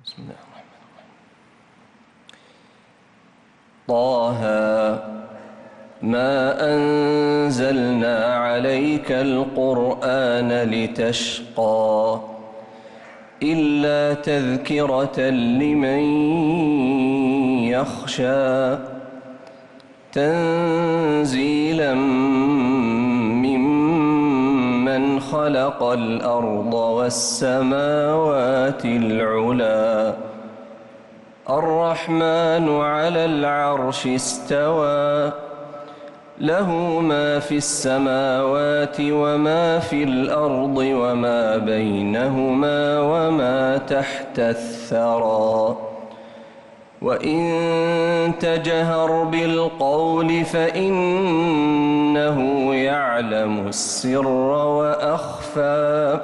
بسم الله الرحمن الرحيم. طه ما أنزلنا عليك القرآن لتشقى إلا تذكرة لمن يخشى تنزيلا ممن خلق الأرض والسماوات العلى الرحمن على العرش استوى له ما في السماوات وما في الأرض وما بينهما وما تحت الثرى وإن تجهر بالقول فإنه يعلم السر وأخفى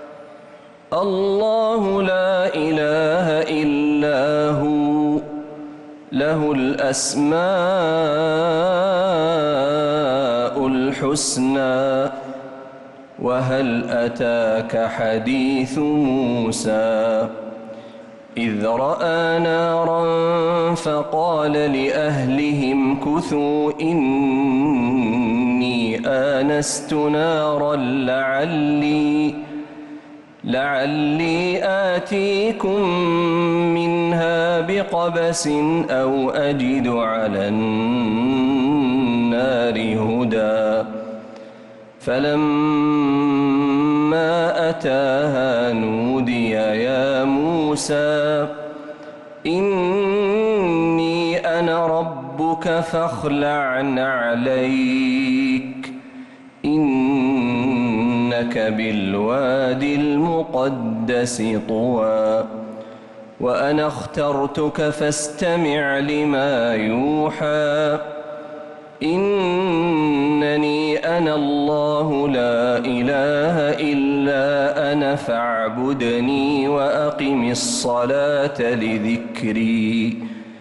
الله لا إله إلا هو له الأسماء الحسنى وهل أتاك حديث موسى إذ رأى نارا فقال لأهلهم كثوا إني آنست نارا لعلي آتيكم منها بقبس أو أجد على النار هدى فلما أتاها نودي يا موسى إني أنا ربك فاخلع نعليك إنك بالوادي المقدس طوى وأنا اخترتك فاستمع لما يوحى إنني أنا الله لا إله إلا أنا فاعبدني وأقم الصلاة لذكري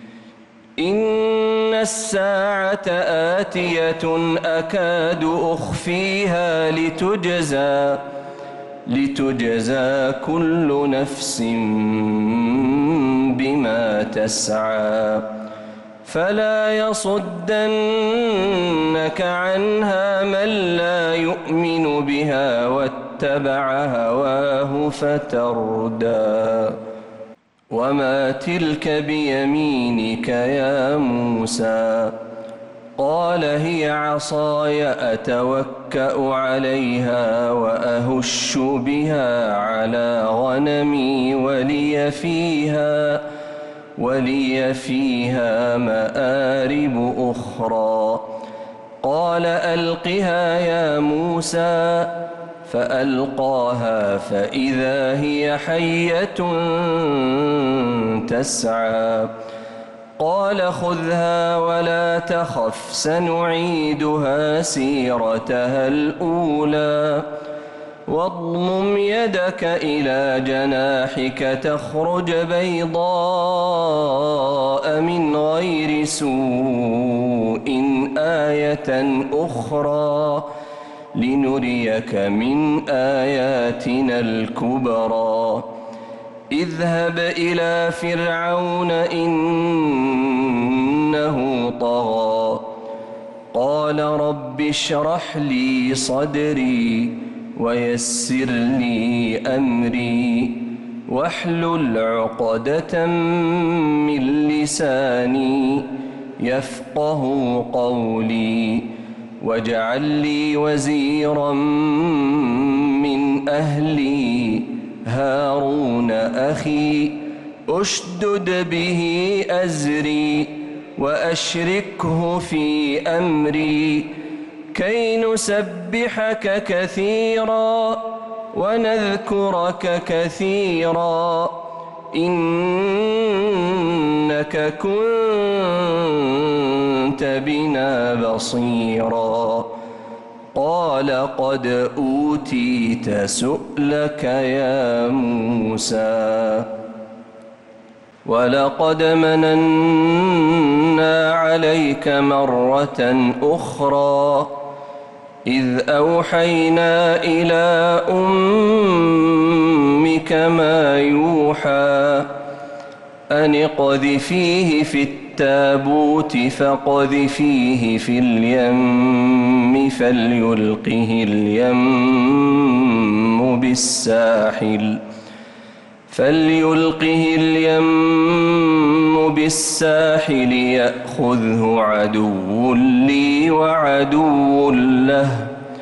إن الساعة آتية أكاد أخفيها لتجزى كل نفس بما تسعى فلا يصدنك عنها من لا يؤمن بها واتبع هواه فتردى وما تلك بيمينك يا موسى قال هي عصاي أتوكأ عليها وأهش بها على غنمي ولي فيها مآرب أخرى قال ألقها يا موسى فألقاها فإذا هي حية تسعى قال خذها ولا تخف سنعيدها سيرتها الأولى واضمم يدك إلى جناحك تخرج بيضاء من غير سوء آية أخرى لنريك من آياتنا الكبرى اذهب إلى فرعون إنه طغى قال رب اشرح لي صدري ويسر لي أمري واحلل عقدة من لساني يفقه قولي واجعل لي وزيرا من أهلي هارون أخي أشدد به أزري وأشركه في أمري كي نسبحك كثيرا ونذكرك كثيرا إنك كنت بنا بصيرا قال قد أوتيت سؤلك يا موسى ولقد مننا عليك مرة أخرى إذ أوحينا إلى أمك ما يوحى أن اقذفيه في التابوت فاقذفيه في اليم فليلقه اليم بالساحل يأخذه عدو لي وعدو له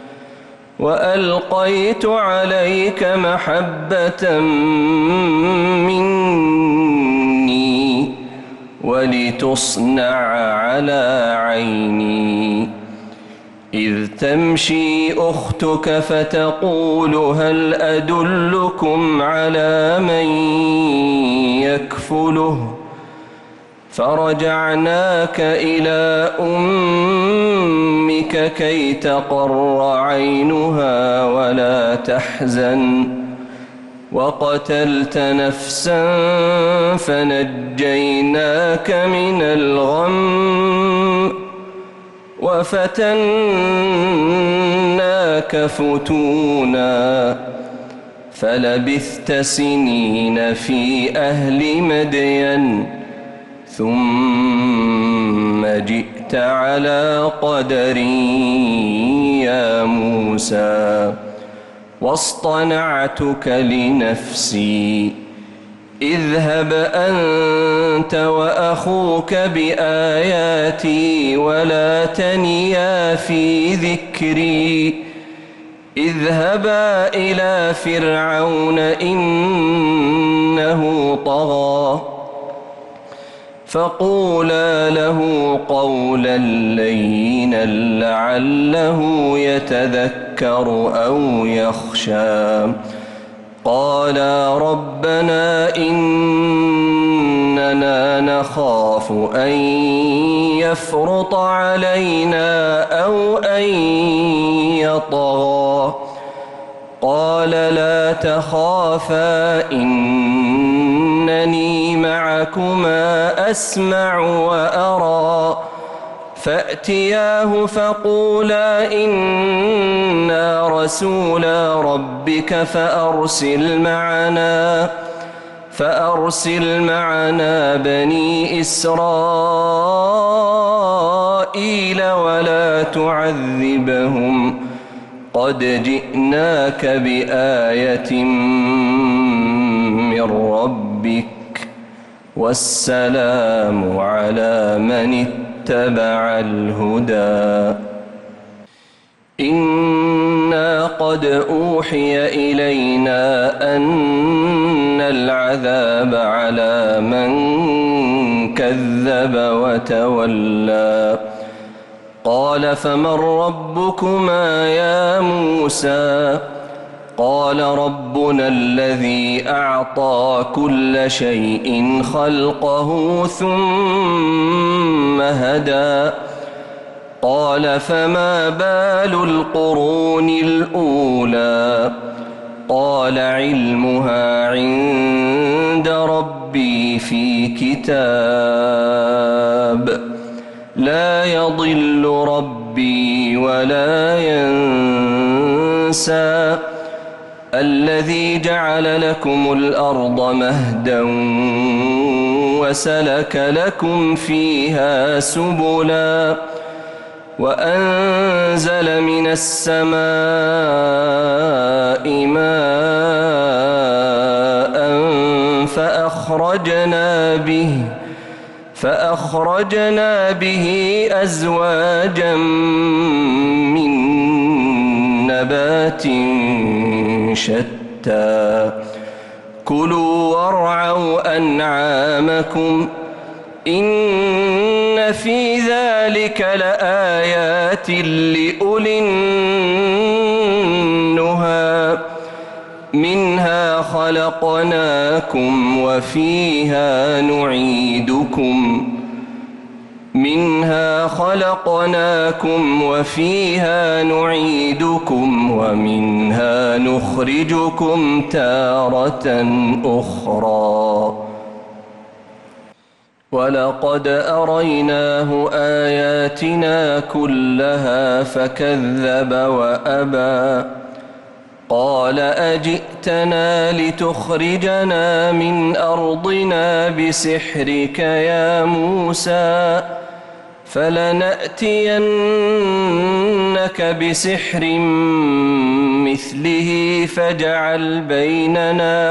وألقيت عليك محبة مني ولتصنع على عيني إذ تمشي أختك فتقول هل أدلكم على من يكفله فرجعناك إلى أمك كي تقر عينها ولا تحزن وقتلت نفسا فنجيناك من الغم وفتناك فتونا فلبثت سنين في أهل مدين ثم جئت على قدري يا موسى واصطنعتك لنفسي اذهب أنت وأخوك بآياتي ولا تنيا في ذكري اذهبا إلى فرعون إنه طغى فقولا له قولا لينا لعله يتذكر أو يخشى قالا ربنا إننا نخاف أن يفرط علينا أو أن يطغى قال لا تخافا إنني معكما أسمع وأرى فأتياه فقولا إنا رسولا ربك فأرسل معنا بني إسرائيل ولا تعذبهم قد جئناك بآية من ربك والسلام على من اتبع الهدى إنا قد أوحي إلينا أن العذاب على من كذب وتولى قال فمن ربكما يا موسى قال ربنا الذي أعطى كل شيء خلقه ثم هدى قال فما بال القرون الأولى قال علمها عند ربي في كتاب لا يضل ربي ولا ينسى الذي جعل لكم الأرض مهدا وسلك لكم فيها سبلا وأنزل من السماء ماء فأخرجنا به أزواجا من نبات شتى كلوا وارعوا أنعامكم إن في ذلك لآيات لأولي النهى منها خلقناكم وفيها نعيدكم ومنها نخرجكم تارة أخرى ولقد أريناه آياتنا كلها فكذب وأبى قال أجئتنا لتخرجنا من أرضنا بسحرك يا موسى فلنأتينك بسحر مثله فاجعل بيننا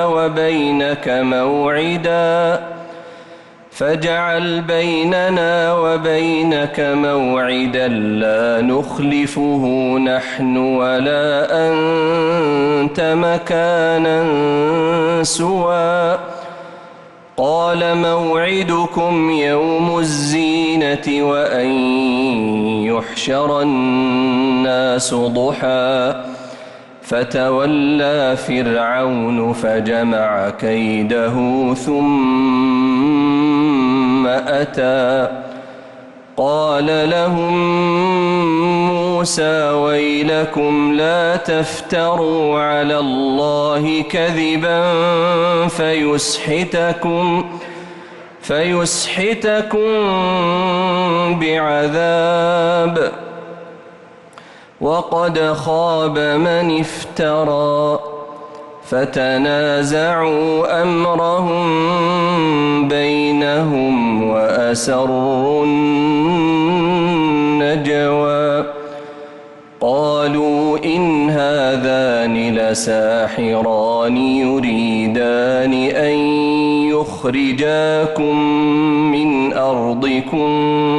وبينك موعدا لا نخلفه نحن ولا أنت مكانا سوى قال موعدكم يوم الزينة وأن يحشر الناس ضحى فتولى فرعون فجمع كيده ثم أتى قال لهم موسى ويلكم لا تفتروا على الله كذبا فيسحتكم بعذاب وقد خاب من افترى فتنازعوا أمرهم بينهم وأسروا النجوى قالوا إن هذان لساحران يريدان أن يخرجاكم من أرضكم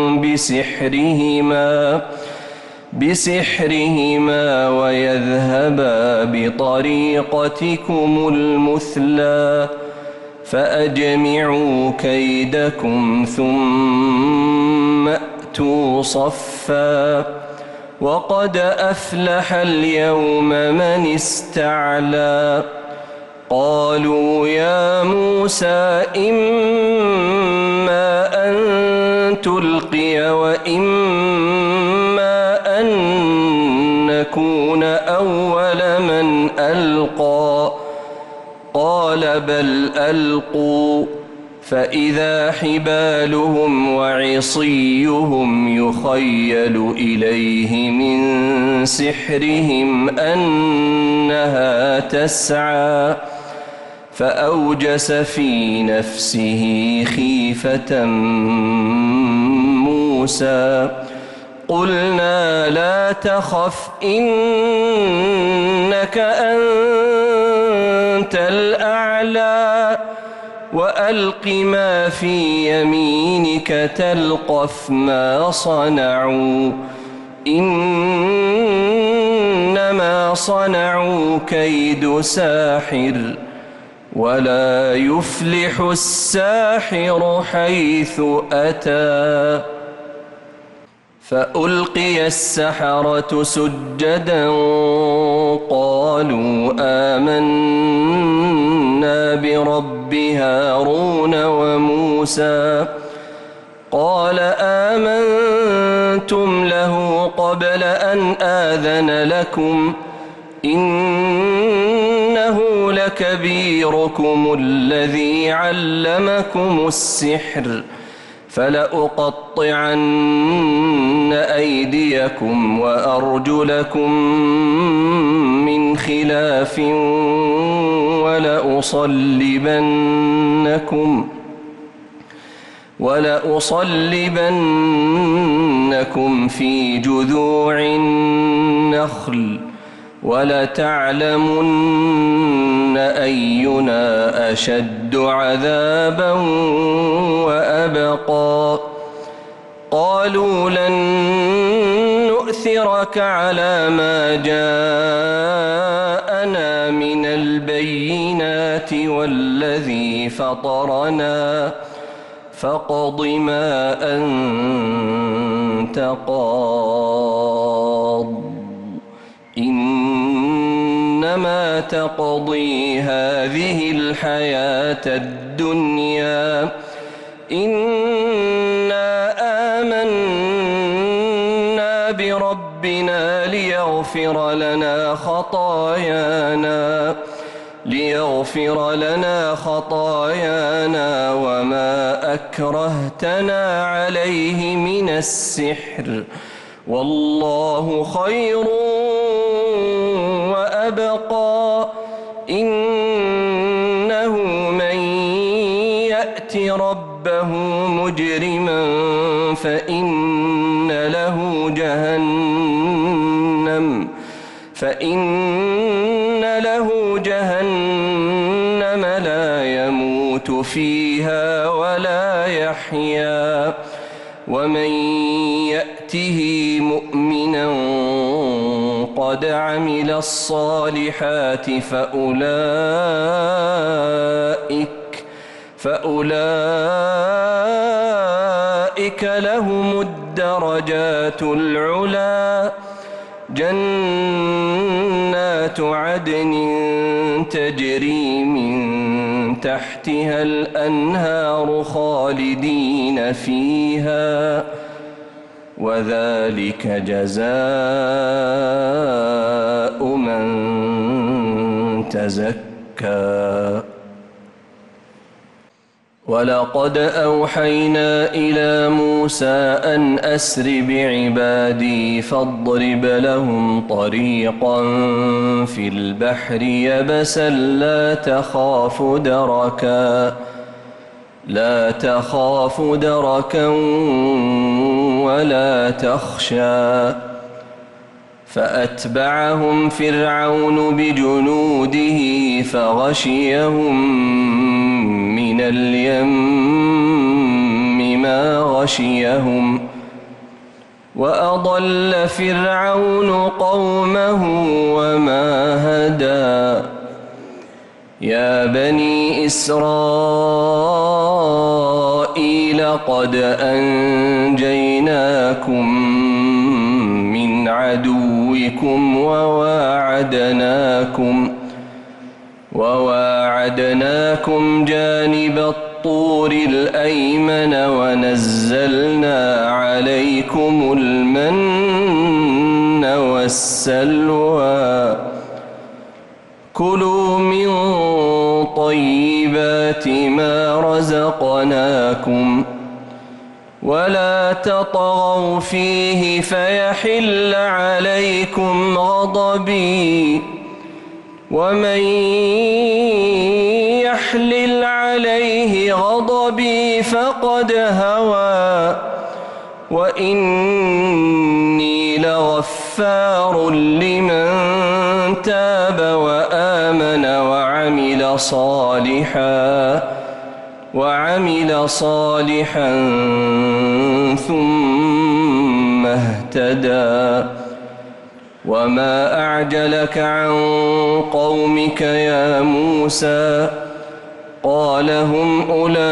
بسحرهما ويذهبا بطريقتكم المثلى فأجمعوا كيدكم ثم أتوا صفا وقد أفلح اليوم من استعلى قالوا يا موسى إما أن تلقي وإما أن نكون أول من ألقى قال بل ألقوا فإذا حبالهم وعصيهم يخيل إليه من سحرهم أنها تسعى فأوجس في نفسه خيفة موسى قلنا لا تخف إنك أنت الأعلى وألق ما في يمينك تلقف ما صنعوا إنما صنعوا كيد ساحر ولا يفلح الساحر حيث أتى فألقي السحرة سجدا قالوا آمنا برب هارون وموسى قال آمنتم له قبل أن آذن لكم إنه لكبيركم الذي علمكم السحر فلأقطعن أيديكم وأرجلكم من خلاف ولأصلبنكم في جذوع النخل ولتعلمن أينا أشد عذابا وأبقى قالوا لن نؤثرك على ما جاءنا من البينات والذي فطرنا فاقض ما أنت قاض إنما تقضي هذه الحياة الدنيا إنا آمنا بربنا ليغفر لنا خطايانا وما أكرهتنا عليه من السحر والله خير وأبقى يأت ربه مجرما فإن له جهنم لا يموت فيها ولا يحيا ومن يأته مؤمنا قد عمل الصالحات فأولئك لهم الدرجات العلى جنات عدن تجري من تحتها الأنهار خالدين فيها وذلك جزاء من تزكى. ولقد أوحينا إلى موسى أن أسر بعبادي فاضرب لهم طريقا في البحر يبسا لا تخاف دركا ولا تخشى. فأتبعهم فرعون بجنوده فغشيهم من اليم ما غشيهم وأضل فرعون قومه وما هدى. يا بني إسرائيل قد أنجيناكم من عدوكم وواعدناكم جانب الطور الأيمن ونزلنا عليكم المن والسلوى. كلوا من طيبات ما رزقناكم ولا تطغوا فيه فيحل عليكم غضبي ومن يحلل عليه غضبي فقد هوى وإني لغفار لمن تاب وآمن وعمل صالحا ثم اهتدى. وما أعجلك عن قومك يا موسى قال هم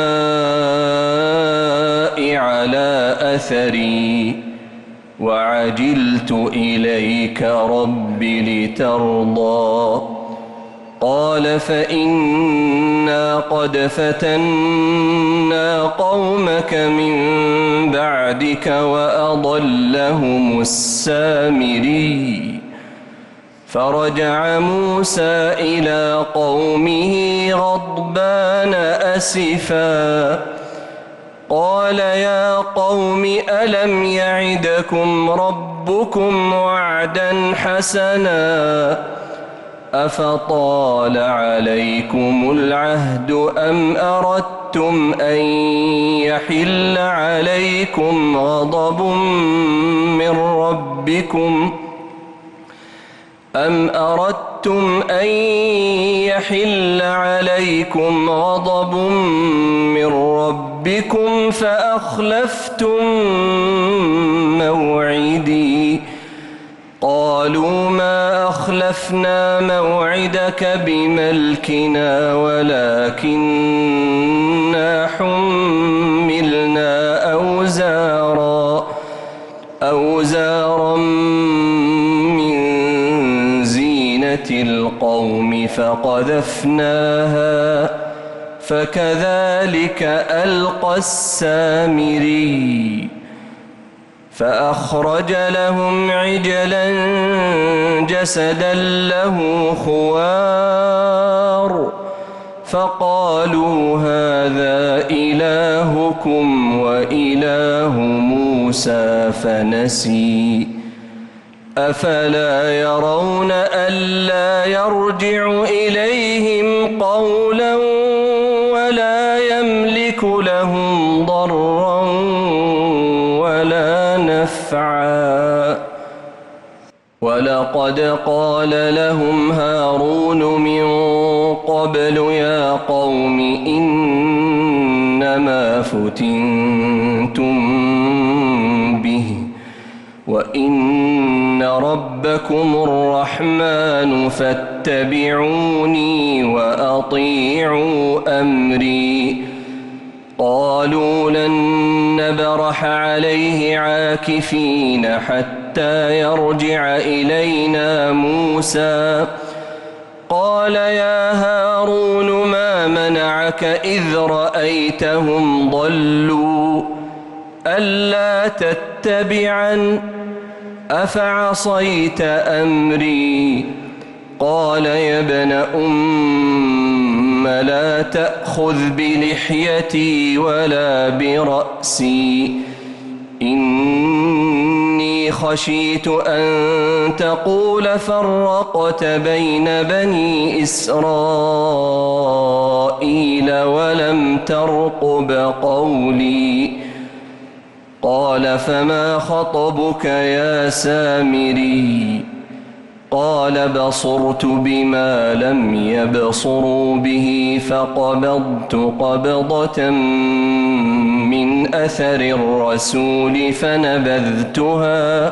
أولئك على أثري وعجلت إليك رب لترضى. قال فإنا قد فتنا قومك من بعدك وأضلهم السامري. فرجع موسى إلى قومه غضبان أسفا قال يا قوم ألم يعدكم ربكم وعدا حسنا أفطال عليكم العهد أم أردتم أن يحل عليكم غضب من ربكم فأخلفتم موعدي. قالوا ما أخلفنا موعدك بملكنا ولكننا حملنا أوزارا من زينة القوم فقذفناها فكذلك ألقى السامري. فأخرج لهم عجلا جسدا له خوار فقالوا هذا إلهكم وإله موسى فنسي. أفلا يرون ألا يرجع إليهم قولا ولا يملك لهم ضرا ولا نفعا ولقد قال لهم هارون من قبل يا قوم إنما فتنتم به وإن ربكم الرحمن فاتبعوني وأطيعوا أمري قالوا لن نبرح عليه عاكفين حتى يرجع إلينا موسى قال يا هارون ما منعك إذ رأيتهم ضلوا ألا تتبعن أفعصيت أمري قال يا ابن لا تأخذ بلحيتي ولا برأسي إني خشيت أن تقول فرقت بين بني إسرائيل ولم ترقب قولي قال فما خطبك يا سامري قال بصرت بما لم يبصروا به فقبضت قبضة من أثر الرسول فنبذتها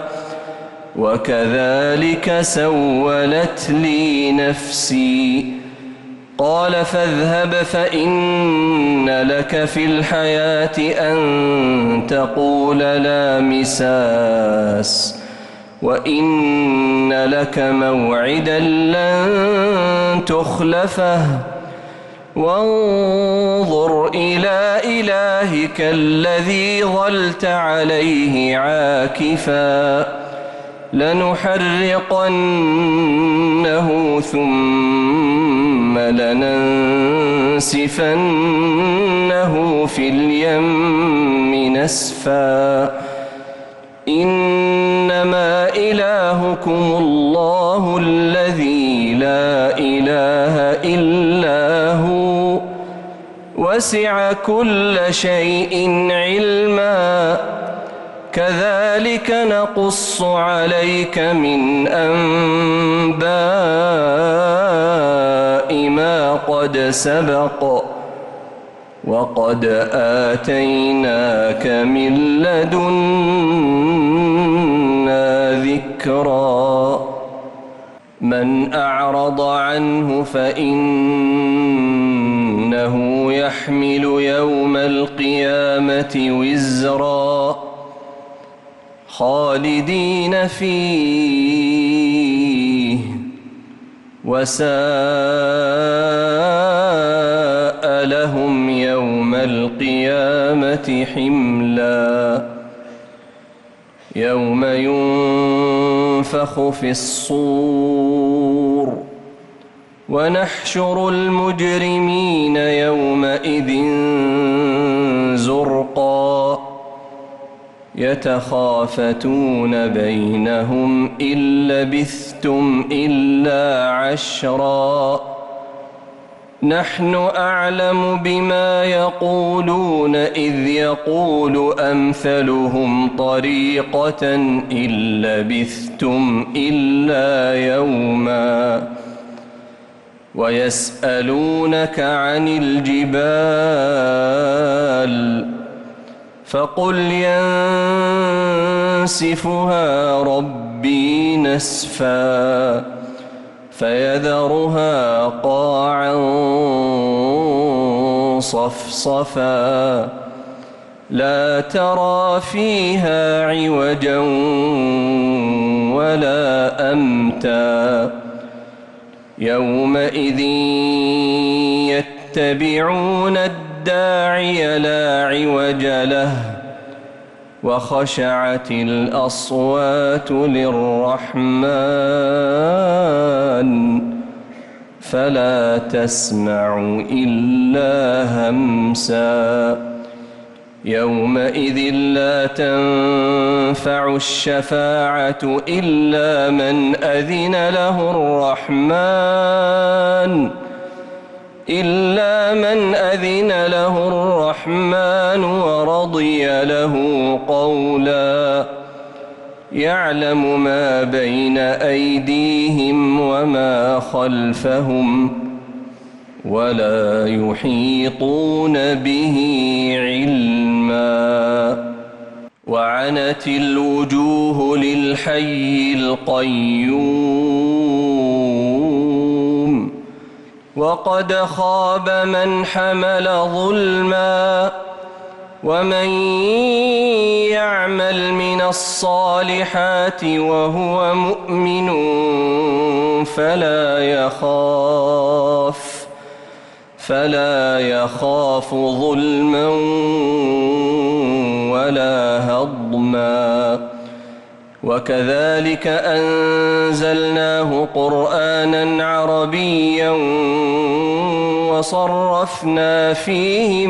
وكذلك سولت لي نفسي قال فاذهب فإن لك في الحياة أن تقول لا مساس وإن لك موعدا لن تخلفه وانظر إلى إلهك الذي ظلت عليه عاكفا لنحرقنه ثم لننسفنه في اليم نسفا إنما إلهكم الله الذي لا إله إلا هو وسع كل شيء علما كذلك نقص عليك من أنباء ما قد سبق وقد آتيناك من لدنا ذكرا من أعرض عنه فإنه يحمل يوم القيامة وزرا خالدين فيه وساء لهم يوم القيامة حملا يوم ينفخ في الصور ونحشر المجرمين يومئذ زرقا يتخافتون بينهم إن لبثتم إلا عشرا نحن أعلم بما يقولون إذ يقول أمثلهم طريقة إن لبثتم إلا يوما ويسألونك عن الجبال فقل ينسفها ربي نسفا فيذرها قاعا صفصفا لا ترى فيها عوجا ولا أمتا يومئذ يتبعون الداعي لا عوج له وخشعت الأصوات للرحمن فلا تسمع إلا همسا يومئذ لا تنفع الشفاعة إلا من أذن له الرحمن إلا من أذن له الرحمن ورضي له قولا يعلم ما بين أيديهم وما خلفهم ولا يحيطون به علما وعنت الوجوه للحي القيوم وقد خاب من حمل ظلما ومن يعمل من الصالحات وهو مؤمن فلا يخاف ظلما ولا هضما وكذلك أنزلناه قرآنا عربيا وصرفنا فيه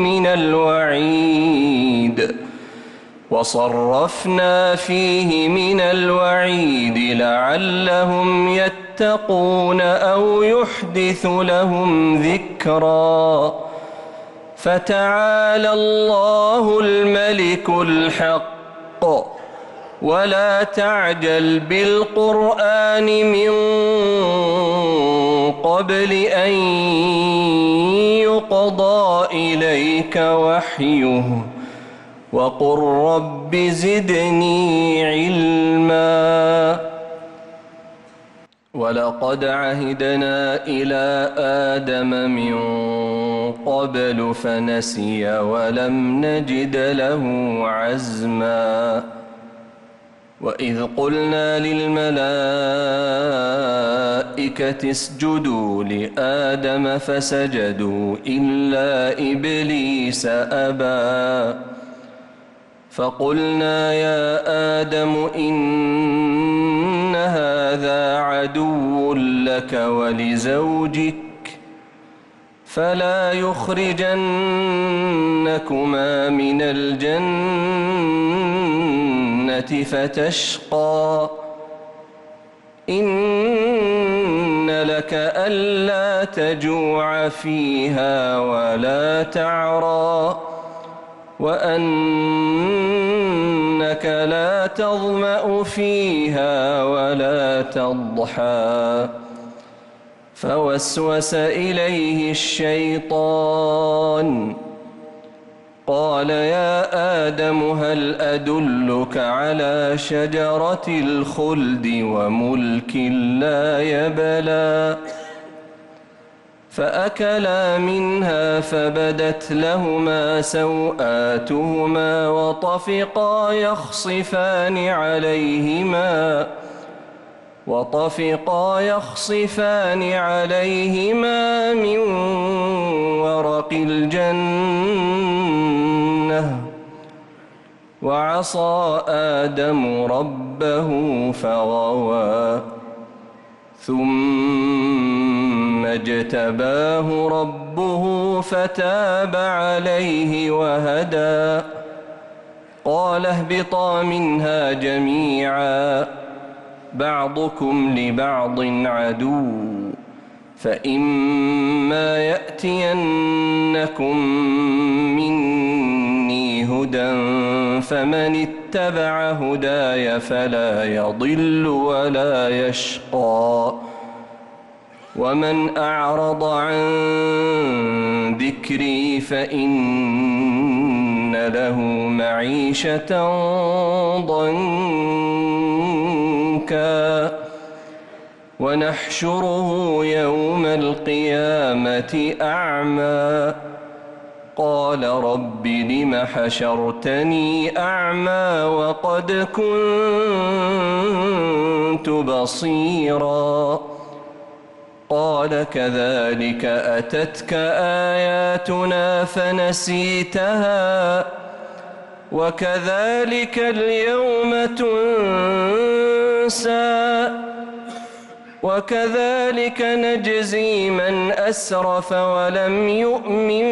من الوعيد لعلهم يتقون أو يحدث لهم ذكرا فتعالى الله الملك الحق ولا تعجل بالقرآن من قبل أن يقضى إليك وحيه وقل رب زدني علما ولقد عهدنا إلى آدم من قبل فنسي ولم نجد له عزما وإذ قلنا للملائكة اسجدوا لآدم فسجدوا إلا إبليس أبى فقلنا يا آدم إن هذا عدو لك ولزوجك فلا يخرجنكما من الجنة فتشقى إن لك ألا تجوع فيها ولا تعرى وأنك لا تظمأ فيها ولا تضحى فوسوس إليه الشيطان قال يا آدم هل أدلك على شجرة الخلد وملك لا يبلى فأكلا منها فبدت لهما سوآتهما وطفقا يخصفان عليهما من ورق الجنة وعصى آدم ربه فغوى ثم اجتباه ربه فتاب عليه وهدى قال اهبطا منها جميعا بعضكم لبعض عدو فإما يأتينكم مني هدى فمن اتبع هداي فلا يضل ولا يشقى ومن أعرض عن ذكري فإن له معيشة ضنكا ونحشره يوم القيامة أعمى قال رب لم حشرتني أعمى وقد كنت بصيرا قال كذلك أتتك آياتنا فنسيتها وكذلك اليوم تنسى وكذلك نجزي من أسرف ولم يؤمن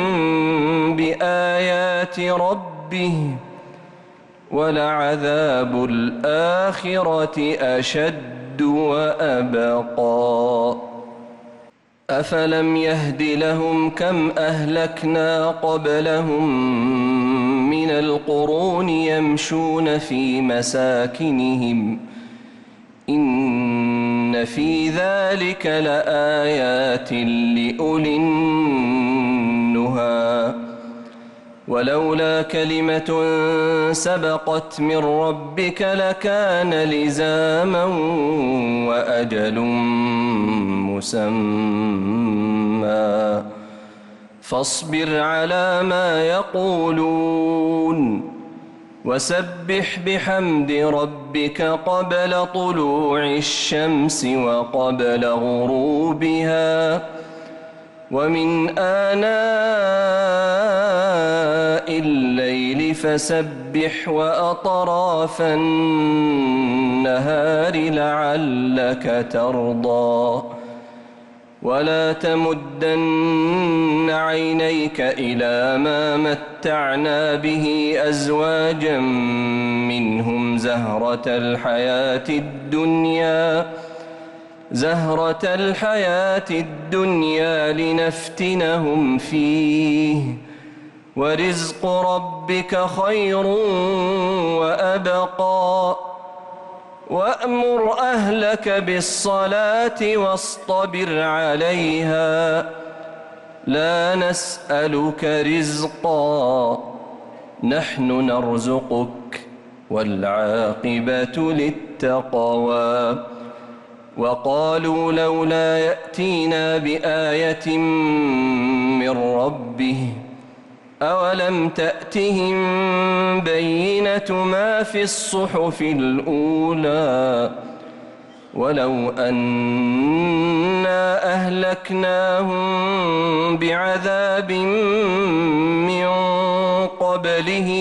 بآيات ربه ولعذاب الآخرة أشد وأبقى أفلم يهد لهم كم أهلكنا قبلهم من القرون يمشون في مساكنهم إن في ذلك لآيات لأولي النهى ولولا كلمة سبقت من ربك لكان لزاما وأجل مسمى فاصبر على ما يقولون وسبح بحمد ربك قبل طلوع الشمس وقبل غروبها ومن آناء الليل فسبح وأطراف النهار لعلك ترضى ولا تمدن عينيك إلى ما متعنا به أزواجا منهم زهرة الحياة الدنيا لنفتنهم فيه ورزق ربك خير وأبقى وأمر أهلك بالصلاة واصطبر عليها لا نسألك رزقا نحن نرزقك والعاقبة للتقوى وقالوا لولا يأتينا بآية من ربه أولم تأتهم بينة ما في الصحف الأولى ولو أنا أهلكناهم بعذاب من قبله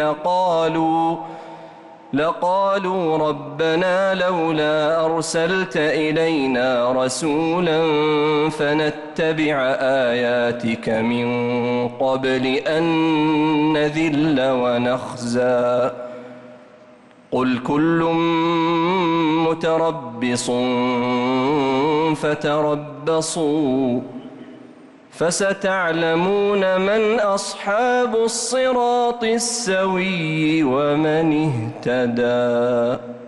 لقالوا ربنا لولا أرسلت إلينا رسولا فنتبع آياتك من قبل أن نذل ونخزى قل كل متربص فتربصوا فستعلمون من أصحاب الصراط السوي ومن اهتدى.